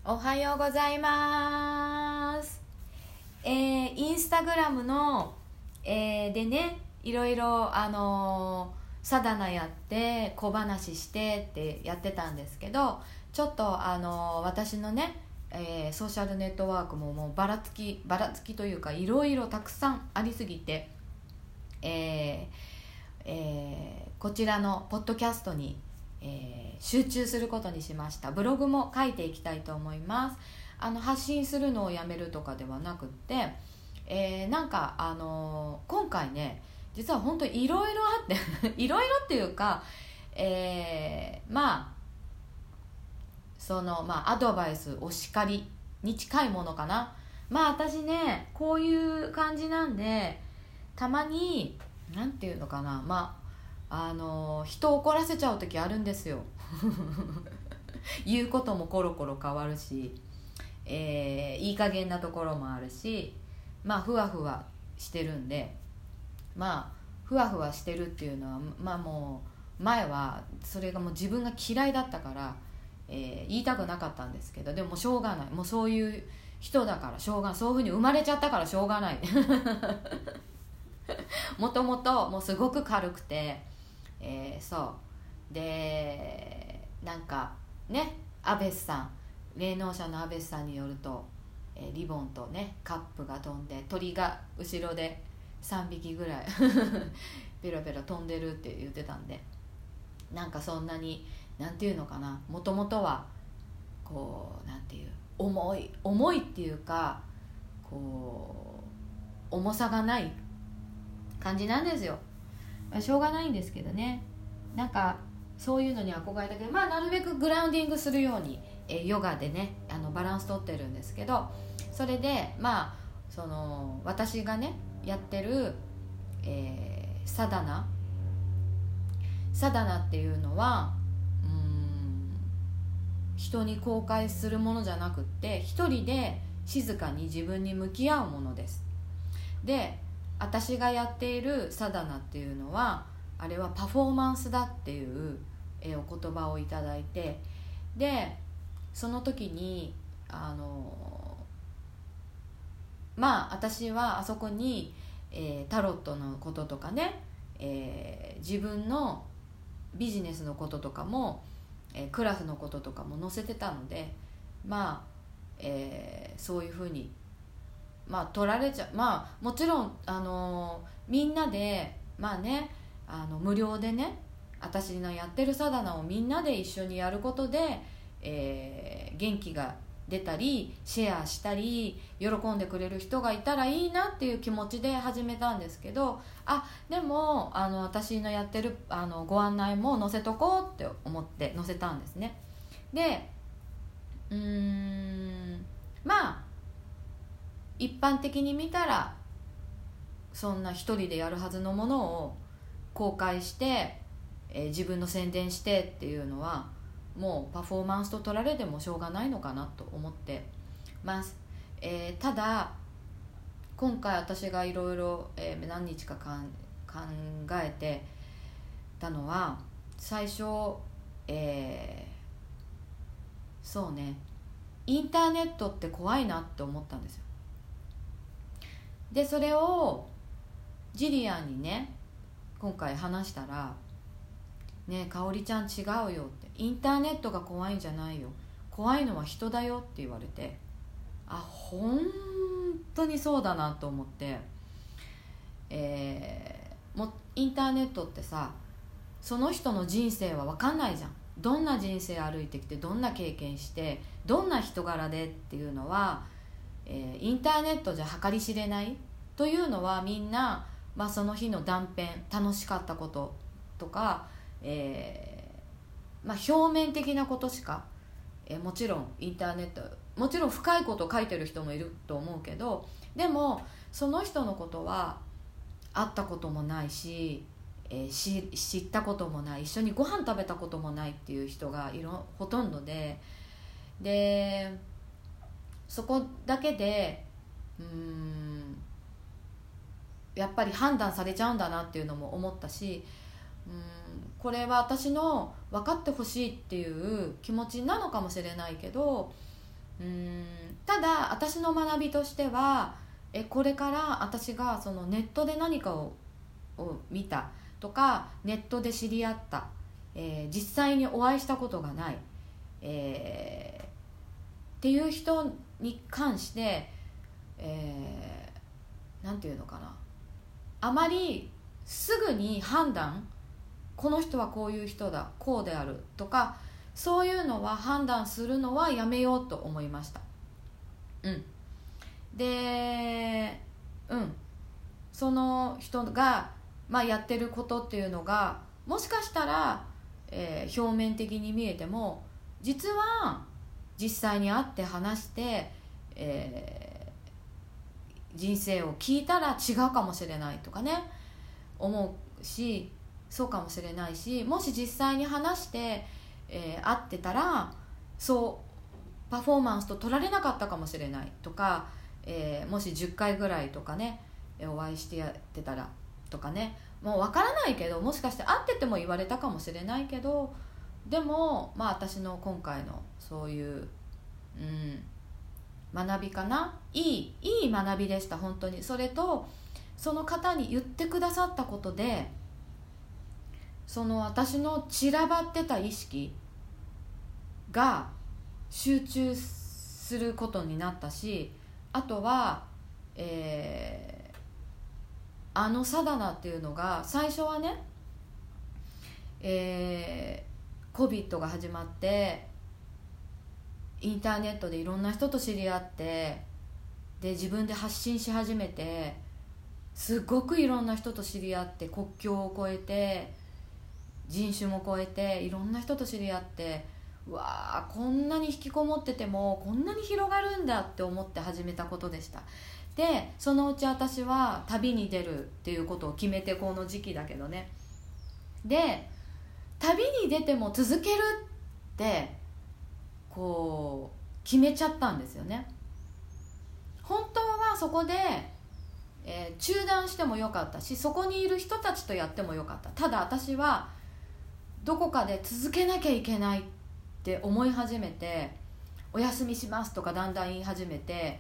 おはようございます。インスタグラムの、でね、いろいろサダナやって小話してってやってたんですけど、ちょっと私のね、ソーシャルネットワークもうばらつきというか、いろいろたくさんありすぎて、こちらのポッドキャストに集中することにしました。ブログも書いていきたいと思います。発信するのをやめるとかではなくって、なんか今回ね、実は本当にいろいろあっていろいろっていうか、アドバイス、お叱りに近いものかな。私ね、こういう感じなんで、たまになんていうのかな、人を怒らせちゃう時あるんですよ言うこともコロコロ変わるし、いい加減なところもあるし、ふわふわしてるんで、ふわふわしてるっていうのは、もう前はそれがもう自分が嫌いだったから、言いたくなかったんですけど、でもしょうがない、もうそういう人だからしょうがない、そういうふうに生まれちゃったからしょうがないもともともうすごく軽くて、そうで、なんかね、アベスさん、霊能者のアベスさんによると、リボンとねカップが飛んで、鳥が後ろで3匹ぐらいペロペロ飛んでるって言ってたんで、なんかそんなになんていうのかな、もともとはこうなんていう重いっていうか、こう重さがない感じなんですよ。しょうがないんですけどね、なんかそういうのに憧れたけど、なるべくグラウンディングするように、ヨガでねバランスとってるんですけど、それでその私がねやってる、サダナっていうのは、人に公開するものじゃなくって、一人で静かに自分に向き合うものです。で、私がやっているサダナっていうのは、あれはパフォーマンスだっていうお言葉をいただいて、でその時に私はあそこに、タロットのこととかね、自分のビジネスのこととかも、クラスのこととかも載せてたので、そういうふうに取られちゃう。もちろんみんなで無料でね、私のやってるサダナをみんなで一緒にやることで、元気が出たりシェアしたり喜んでくれる人がいたらいいなっていう気持ちで始めたんですけど、でも私のやってるご案内も載せとこうって思って載せたんですね。で一般的に見たらそんな一人でやるはずのものを公開して、自分の宣伝してっていうのは、もうパフォーマンスと取られてもしょうがないのかなと思ってます。ただ今回私がいろいろ何日か考えてたのは、最初、そうね、インターネットって怖いなって思ったんですよ。でそれをジリアンにね今回話したら、ねえかおりちゃん違うよって、インターネットが怖いんじゃないよ、怖いのは人だよって言われて、本当にそうだなと思って、もうインターネットってさ、その人の人生は分かんないじゃん。どんな人生歩いてきて、どんな経験して、どんな人柄でっていうのは、インターネットじゃ計り知れないというのは、みんな、その日の断片、楽しかったこととか、表面的なことしか、もちろんインターネット、もちろん深いことを書いてる人もいると思うけど、でもその人のことは会ったこともないし、知ったこともない、一緒にご飯食べたこともないっていう人がほとんどで、そこだけでやっぱり判断されちゃうんだなっていうのも思ったし、これは私の分かってほしいっていう気持ちなのかもしれないけど、 ただ私の学びとしてはこれから私がそのネットで何かを見たとか、ネットで知り合った、実際にお会いしたことがない、っていう人に関して、なんていうのかな、あまりすぐに判断、この人はこういう人だ、こうであるとか、そういうのは判断するのはやめようと思いました。で、その人が、やってることっていうのがもしかしたら、表面的に見えても、実は実際に会って話して、人生を聞いたら違うかもしれないとかね、思うし、そうかもしれないし、もし実際に話して、会ってたらそうパフォーマンスと取られなかったかもしれないとか、もし10回ぐらいとかねお会いしてやってたらとかね、もう分からないけど、もしかして会ってても言われたかもしれないけど、でも私の今回のそういう、学びかな、いい学びでした本当に。それとその方に言ってくださったことで、その私の散らばってた意識が集中することになったし、あとは、あのサダナっていうのが最初はね、COVID が始まってインターネットでいろんな人と知り合って、で自分で発信し始めて、すごくいろんな人と知り合って、国境を越えて人種も越えていろんな人と知り合って、うわー、こんなに引きこもっててもこんなに広がるんだって思って始めたことでした。でそのうち私は旅に出るっていうことを決めて、この時期だけどね、で旅に出ても続けるってこう決めちゃったんですよね。本当はそこで、中断してもよかったし、そこにいる人たちとやってもよかった。ただ私はどこかで続けなきゃいけないって思い始めて、お休みしますとかだんだん言い始めて、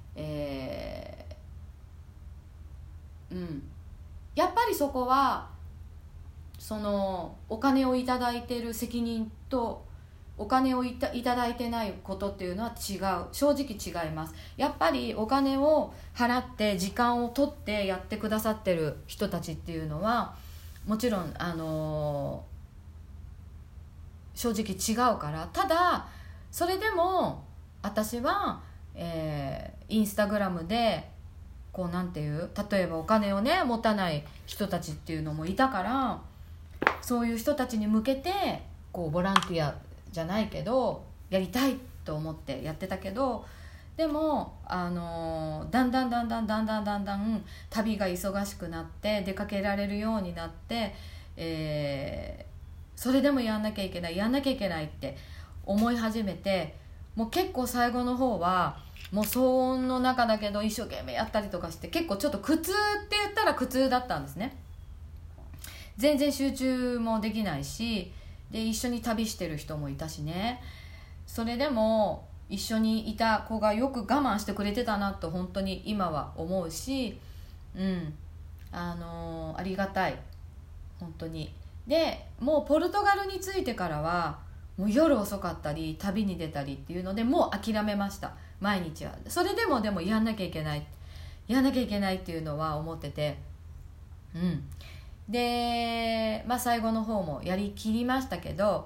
やっぱりそこはそのお金をいただいている責任とお金をいただいてないことっていうのは違う、正直違います。やっぱりお金を払って時間を取ってやってくださってる人たちっていうのはもちろん正直違うから。ただそれでも私は、インスタグラムでこうなんていう、例えばお金をね持たない人たちっていうのもいたから、そういう人たちに向けてこうボランティアじゃないけどやりたいと思ってやってたけど、でもだんだん旅が忙しくなって出かけられるようになって、それでもやんなきゃいけないって思い始めて、もう結構最後の方はもう騒音の中だけど一生懸命やったりとかして、結構ちょっと苦痛って言ったら苦痛だったんですね。全然集中もできないし、で一緒に旅してる人もいたしね。それでも一緒にいた子がよく我慢してくれてたなと本当に今は思うし、ありがたい本当に。でもうポルトガルに着いてからはもう夜遅かったり旅に出たりっていうのでもう諦めました、毎日は。それでもやんなきゃいけないっていうのは思ってて、で最後の方もやりきりましたけど、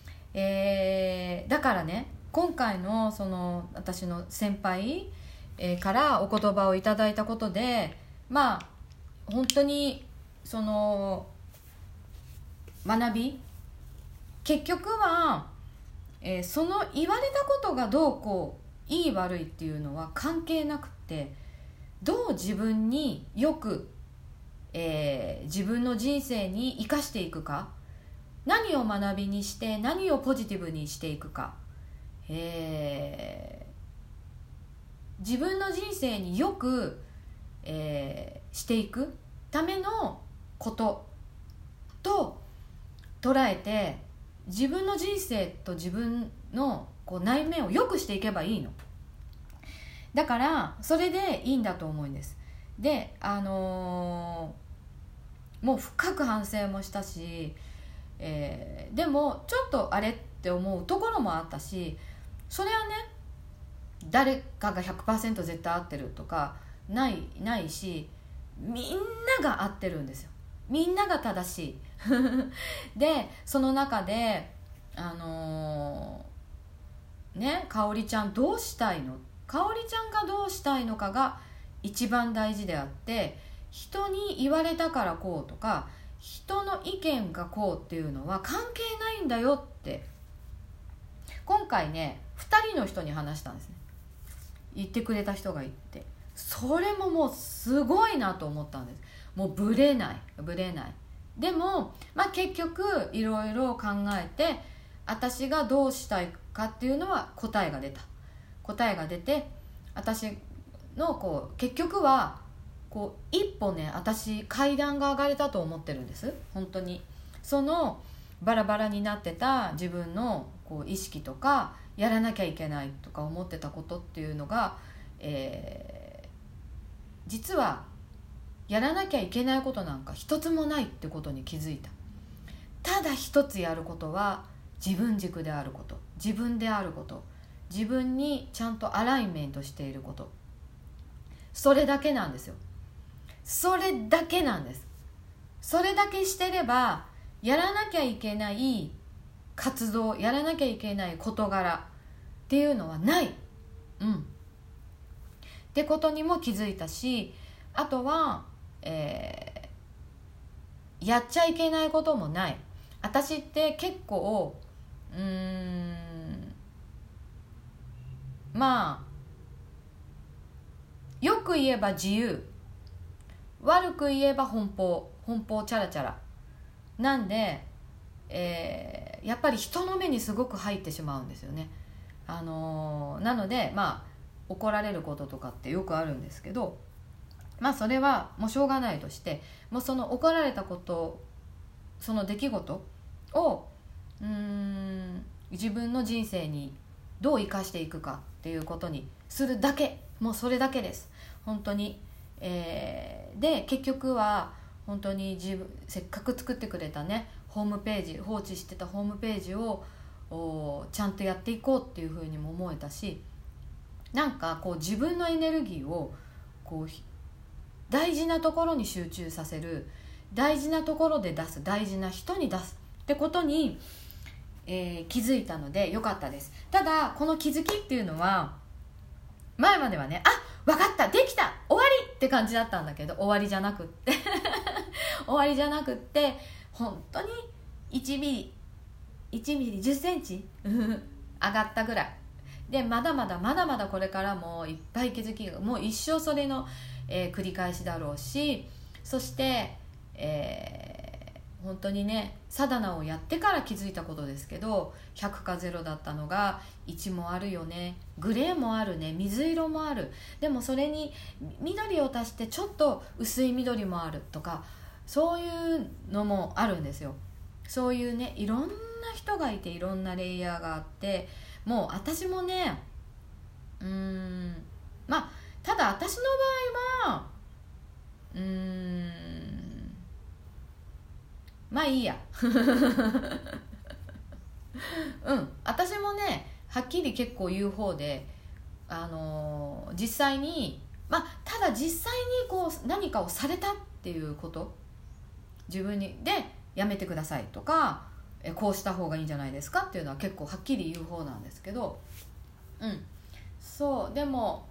だからね、今回のその私の先輩、からお言葉をいただいたことで、本当にその学び、結局は、その言われたことがどうこういい悪いっていうのは関係なくて、どう自分によく、自分の人生に生かしていくか、何を学びにして何をポジティブにしていくか、自分の人生によく、していくためのことと捉えて、 自分の人生と自分のこう内面を良くしていけばいいの。だからそれでいいんだと思うんです。でもう深く反省もしたし、でもちょっとあれって思うところもあったし、それはね誰かが 100% 絶対合ってるとかないし、みんなが合ってるんですよ。みんなが正しいでその中でね、かおりちゃんどうしたいの、かおりちゃんがどうしたいのかが一番大事であって、人に言われたからこうとか人の意見がこうっていうのは関係ないんだよって今回ね2人の人に話したんですね。言ってくれた人がいて、それももうすごいなと思ったんです。もうブレない。でも、結局いろいろ考えて私がどうしたいかっていうのは答えが出て、私のこう結局はこう一歩ね、私階段が上がれたと思ってるんです。本当にそのバラバラになってた自分のこう意識とかやらなきゃいけないとか思ってたことっていうのが、実はやらなきゃいけないことなんか一つもないってことに気づいた。ただ一つやることは自分軸であること、自分であること、自分にちゃんとアライメントしていること、それだけなんですよ。それだけなんです。それだけしてればやらなきゃいけない活動、やらなきゃいけない事柄っていうのはない、ってことにも気づいたし、あとは、やっちゃいけないこともない。私って結構よく言えば自由、悪く言えば奔放チャラチャラなんで、やっぱり人の目にすごく入ってしまうんですよね。なので怒られることとかってよくあるんですけど、それはもうしょうがないとして、もうその怒られたこと、その出来事を自分の人生にどう生かしていくかっていうことにするだけ、もうそれだけです本当に。で結局は本当にせっかく作ってくれたねホームページ、放置してたホームページをちゃんとやっていこうっていうふうにも思えたし、なんかこう自分のエネルギーをこう大事なところに集中させる、大事なところで出す、大事な人に出すってことに、気づいたのでよかったです。ただこの気づきっていうのは前まではね、分かった、できた、終わりって感じだったんだけど、終わりじゃなくって本当に1ミリ10センチ上がったぐらいで、まだまだこれからもいっぱい気づきが、もう一生それの、繰り返しだろうし、そして、本当にねサダナをやってから気づいたことですけど、100か0だったのが1もあるよね、グレーもあるね、水色もある、でもそれに緑を足してちょっと薄い緑もあるとか、そういうのもあるんですよ。そういうねいろんな人がいて、いろんなレイヤーがあって、もう私もねただ私の場合はいいや私もねはっきり結構言う方で、実際にただ実際にこう何かをされたっていうこと、自分にでやめてくださいとかこうした方がいいんじゃないですかっていうのは結構はっきり言う方なんですけど、そうでも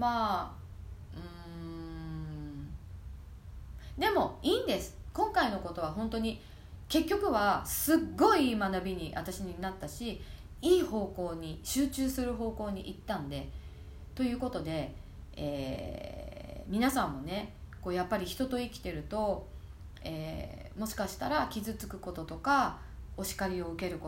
でもいいんです。今回のことは本当に結局はすっごいいい学びに私になったし、いい方向に集中する方向に行ったんで、ということで、皆さんもねこうやっぱり人と生きてると、もしかしたら傷つくこととかお叱りを受けること、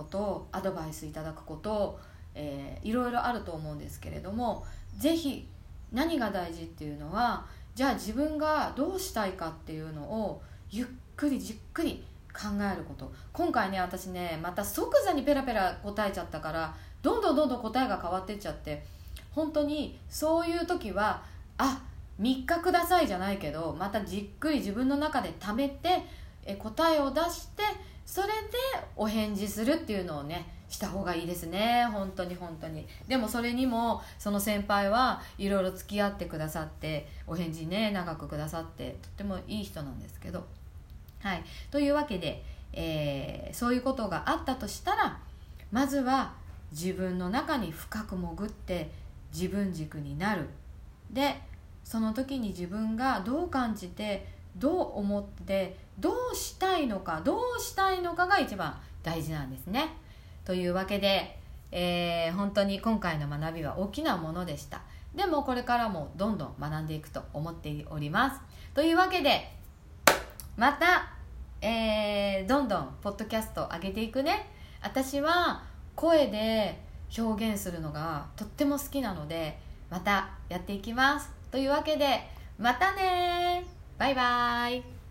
アドバイスいただくこと、いろいろあると思うんですけれども、ぜひ何が大事っていうのは、じゃあ自分がどうしたいかっていうのをゆっくりじっくり考えること。今回ね私ねまた即座にペラペラ答えちゃったからどんどん答えが変わってっちゃって、本当にそういう時は3日くださいじゃないけど、またじっくり自分の中で貯めて答えを出して、それでお返事するっていうのをねした方がいいですね。本当に本当に。でもそれにもその先輩はいろいろ付き合ってくださって、お返事ね長くくださって、とってもいい人なんですけど、はい。というわけで、そういうことがあったとしたら、まずは自分の中に深く潜って自分軸になる。でその時に自分がどう感じてどう思ってどうしたいのかが一番大事なんですね。というわけで、本当に今回の学びは大きなものでした。でもこれからもどんどん学んでいくと思っております。というわけでまた、どんどんポッドキャスト上げていくね。私は声で表現するのがとっても好きなので、またやっていきます。というわけでまたね、バイバイ。